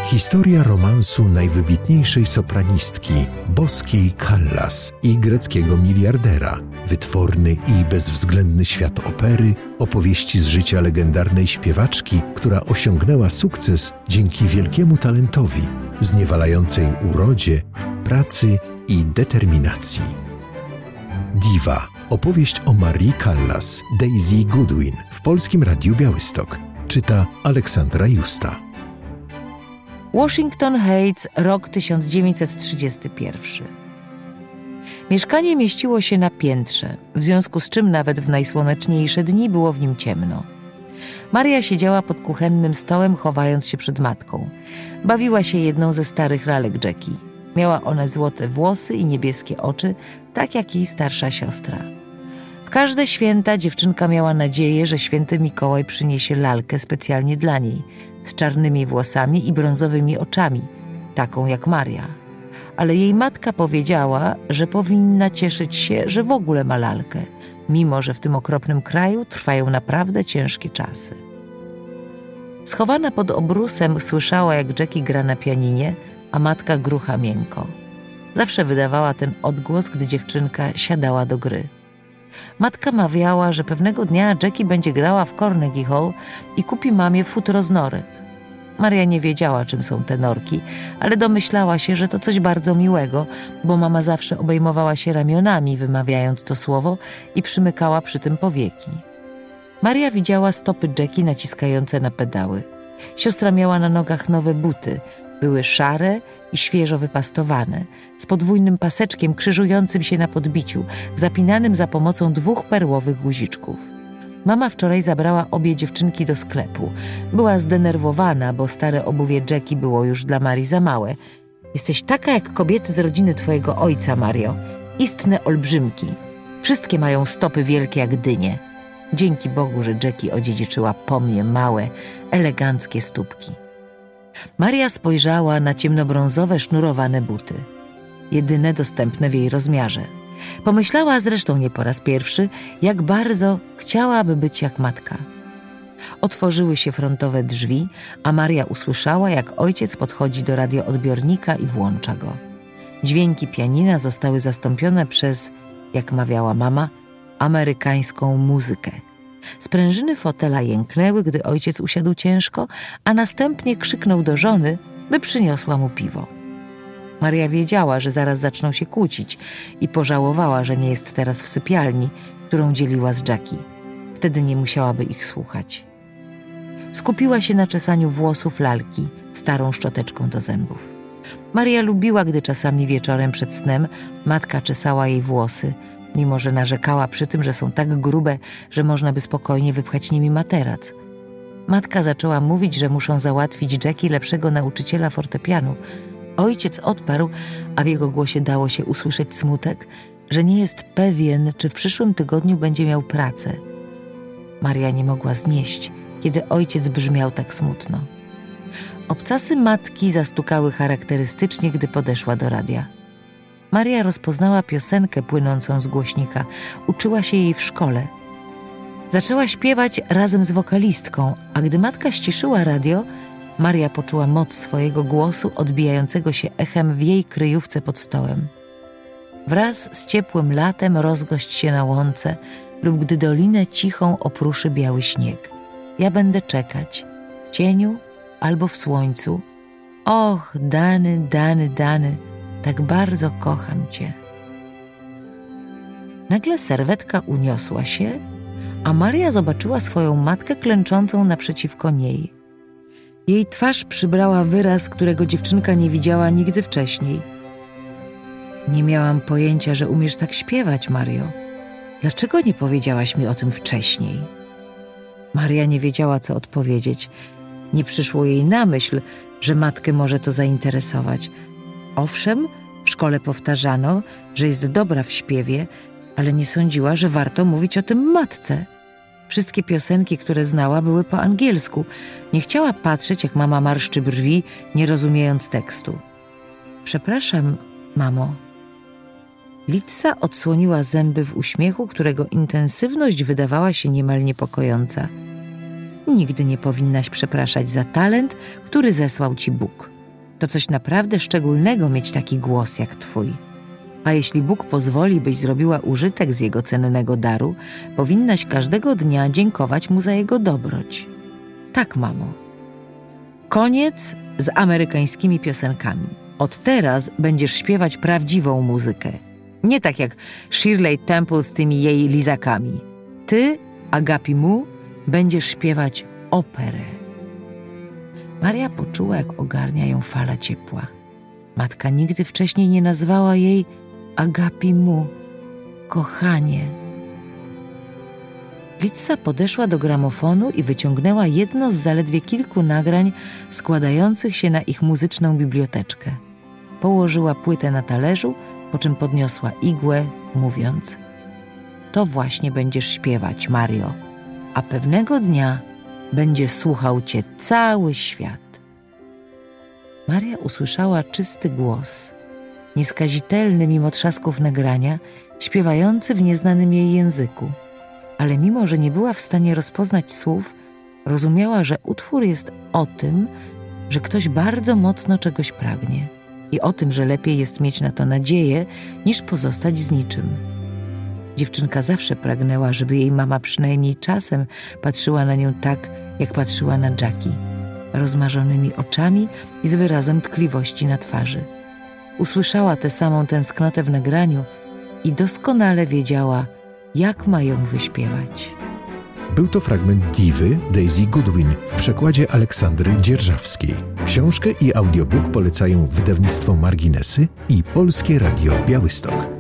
Historia romansu najwybitniejszej sopranistki, boskiej Callas i greckiego miliardera, wytworny i bezwzględny świat opery, opowieści z życia legendarnej śpiewaczki, która osiągnęła sukces dzięki wielkiemu talentowi, zniewalającej urodzie, pracy i determinacji. Diva. Opowieść o Marii Callas, Daisy Goodwin w Polskim Radiu Białystok. Czyta Aleksandra Justa. Washington Heights, rok 1931. Mieszkanie mieściło się na piętrze, w związku z czym nawet w najsłoneczniejsze dni było w nim ciemno. Maria siedziała pod kuchennym stołem, chowając się przed matką. Bawiła się jedną ze starych lalek Jackie. Miała ona złote włosy i niebieskie oczy, tak jak jej starsza siostra. W każde święta dziewczynka miała nadzieję, że święty Mikołaj przyniesie lalkę specjalnie dla niej, z czarnymi włosami i brązowymi oczami, taką jak Maria. Ale jej matka powiedziała, że powinna cieszyć się, że w ogóle ma lalkę, mimo że w tym okropnym kraju trwają naprawdę ciężkie czasy. Schowana pod obrusem słyszała, jak Jackie gra na pianinie, a matka grucha miękko. Zawsze wydawała ten odgłos, gdy dziewczynka siadała do gry. Matka mawiała, że pewnego dnia Jackie będzie grała w Carnegie Hall i kupi mamie futro z norek. Maria nie wiedziała, czym są te norki, ale domyślała się, że to coś bardzo miłego, bo mama zawsze obejmowała się ramionami, wymawiając to słowo, i przymykała przy tym powieki. Maria widziała stopy Jackie naciskające na pedały. Siostra miała na nogach nowe buty. Były szare i świeżo wypastowane, z podwójnym paseczkiem krzyżującym się na podbiciu, zapinanym za pomocą 2 perłowych guziczków. Mama wczoraj zabrała obie dziewczynki do sklepu. Była zdenerwowana, bo stare obuwie Jackie było już dla Marii za małe. Jesteś taka jak kobiety z rodziny twojego ojca, Mario. Istne olbrzymki. Wszystkie mają stopy wielkie jak dynie. Dzięki Bogu, że Jackie odziedziczyła po mnie małe, eleganckie stópki. Maria spojrzała na ciemnobrązowe, sznurowane buty. Jedyne dostępne w jej rozmiarze. Pomyślała zresztą nie po raz pierwszy, jak bardzo chciałaby być jak matka. Otworzyły się frontowe drzwi, a Maria usłyszała, jak ojciec podchodzi do radioodbiornika i włącza go. Dźwięki pianina zostały zastąpione przez, jak mawiała mama, amerykańską muzykę. Sprężyny fotela jęknęły, gdy ojciec usiadł ciężko, a następnie krzyknął do żony, by przyniosła mu piwo. Maria wiedziała, że zaraz zaczną się kłócić i pożałowała, że nie jest teraz w sypialni, którą dzieliła z Jackie. Wtedy nie musiałaby ich słuchać. Skupiła się na czesaniu włosów lalki starą szczoteczką do zębów. Maria lubiła, gdy czasami wieczorem przed snem matka czesała jej włosy, mimo że narzekała przy tym, że są tak grube, że można by spokojnie wypchać nimi materac. Matka zaczęła mówić, że muszą załatwić Jackie lepszego nauczyciela fortepianu. Ojciec odparł, a w jego głosie dało się usłyszeć smutek, że nie jest pewien, czy w przyszłym tygodniu będzie miał pracę. Maria nie mogła znieść, kiedy ojciec brzmiał tak smutno. Obcasy matki zastukały charakterystycznie, gdy podeszła do radia. Maria rozpoznała piosenkę płynącą z głośnika. Uczyła się jej w szkole. Zaczęła śpiewać razem z wokalistką, a gdy matka ściszyła radio, Maria poczuła moc swojego głosu odbijającego się echem w jej kryjówce pod stołem. Wraz z ciepłym latem rozgość się na łące lub gdy dolinę cichą opruszy biały śnieg. Ja będę czekać, w cieniu albo w słońcu. Och, Dany, Dany, Dany, tak bardzo kocham cię. Nagle serwetka uniosła się, a Maria zobaczyła swoją matkę klęczącą naprzeciwko niej. Jej twarz przybrała wyraz, którego dziewczynka nie widziała nigdy wcześniej. Nie miałam pojęcia, że umiesz tak śpiewać, Mario. Dlaczego nie powiedziałaś mi o tym wcześniej? Maria nie wiedziała, co odpowiedzieć. Nie przyszło jej na myśl, że matkę może to zainteresować. Owszem, w szkole powtarzano, że jest dobra w śpiewie, ale nie sądziła, że warto mówić o tym matce. Wszystkie piosenki, które znała, były po angielsku. Nie chciała patrzeć, jak mama marszczy brwi, nie rozumiejąc tekstu. Przepraszam, mamo. Litsa odsłoniła zęby w uśmiechu, którego intensywność wydawała się niemal niepokojąca. Nigdy nie powinnaś przepraszać za talent, który zesłał ci Bóg. To coś naprawdę szczególnego mieć taki głos jak twój. A jeśli Bóg pozwoli, byś zrobiła użytek z Jego cennego daru, powinnaś każdego dnia dziękować Mu za Jego dobroć. Tak, mamo. Koniec z amerykańskimi piosenkami. Od teraz będziesz śpiewać prawdziwą muzykę. Nie tak jak Shirley Temple z tymi jej lizakami. Ty, Agapi Mu, będziesz śpiewać operę. Maria poczuła, jak ogarnia ją fala ciepła. Matka nigdy wcześniej nie nazwała jej Agapi Mu, kochanie. Litza podeszła do gramofonu i wyciągnęła jedno z zaledwie kilku nagrań składających się na ich muzyczną biblioteczkę. Położyła płytę na talerzu, po czym podniosła igłę, mówiąc: to właśnie będziesz śpiewać, Mario, a pewnego dnia będzie słuchał cię cały świat. Maria usłyszała czysty głos, nieskazitelny mimo trzasków nagrania, śpiewający w nieznanym jej języku. Ale mimo, że nie była w stanie rozpoznać słów, rozumiała, że utwór jest o tym, że ktoś bardzo mocno czegoś pragnie i o tym, że lepiej jest mieć na to nadzieję, niż pozostać z niczym. Dziewczynka zawsze pragnęła, żeby jej mama przynajmniej czasem patrzyła na nią tak, jak patrzyła na Jackie, rozmarzonymi oczami i z wyrazem tkliwości na twarzy. Usłyszała tę samą tęsknotę w nagraniu i doskonale wiedziała, jak ma ją wyśpiewać. Był to fragment Diwy Daisy Goodwin w przekładzie Aleksandry Dzierżawskiej. Książkę i audiobook polecają wydawnictwo Marginesy i Polskie Radio Białystok.